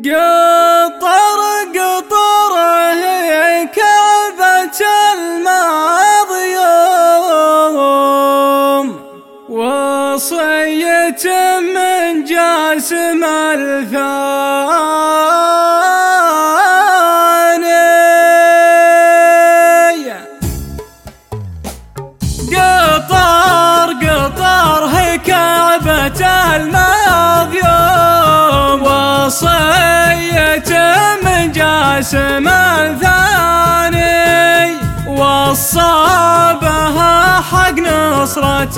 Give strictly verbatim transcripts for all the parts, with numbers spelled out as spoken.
قطر قطر هي كعبة الماضي يوم وصية من جاسم الثاني. قطر قطر هي كعبة الماضي يوم وصية من جاسم الثاني وصى بها حق نصرة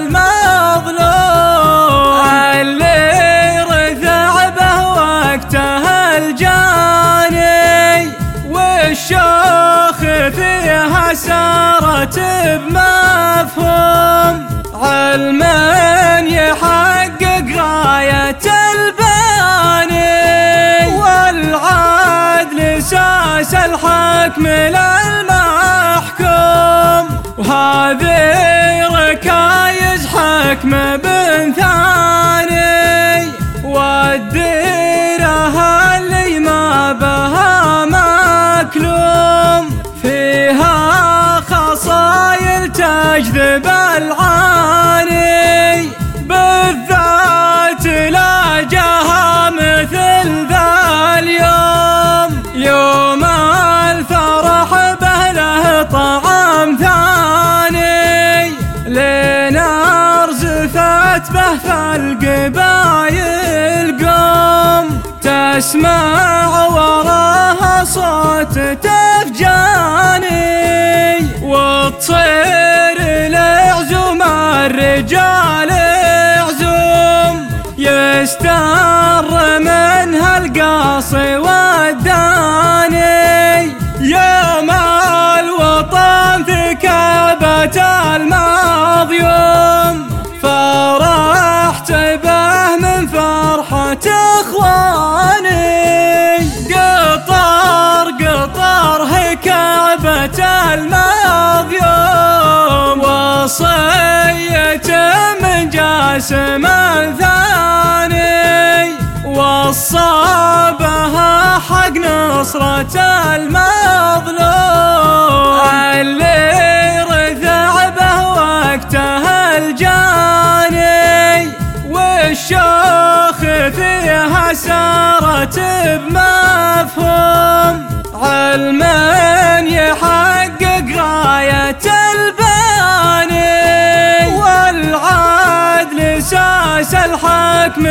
المظلوم اللي رثع به وقتها الجاني والشوخ فيها سارت بمفهوم علما يحقق غاية الباني والعدل ساس الحكم للمحكوم وهذه ركايز حكم بن ثاني والديرة اللي ما بها مكلوم فيها خصايل تجذب العاني بالذات لا جاها مثل ذا اليوم يوم الفرح به له طعم ثاني لنار زفت به فالقبايل قوم تسمع وراها صوت تفجاني وتصير لعزوم الرجال عزوم يستر منها القاصي والداني يوم الوطن في كعبة المظيوم فرحت به من فرحة اخواني. قطر قطر هي كعبة المظيوم وصية من جاسم الثاني وصى بها حق نصرة المظلوم اللي رثع به وقتها الجاني والشوخ فيها سارت بمفهوم علما يحقق غاية الباني والعدل ساس الحكم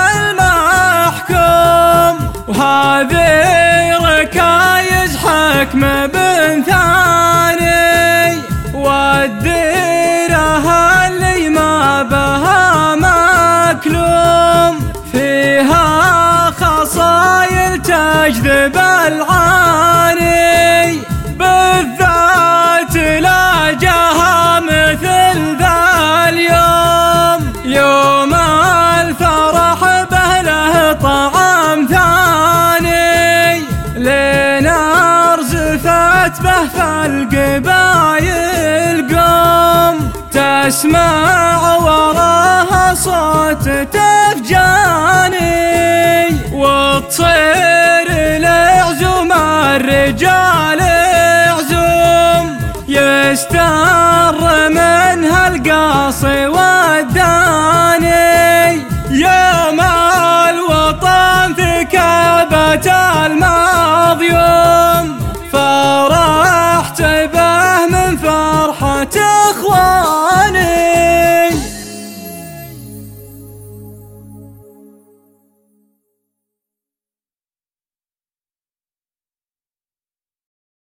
للمحكوم وهذه ركايز حكم بن ثاني والديرة اللي ما بها مكلوم فيها خصايل تجذب العاني بالذات لا جاها مثل ذا اليوم يوم الفرح به له طعم ثاني لنار زفت به فالقبايل قوم تسمع وراها صوت تفجاني.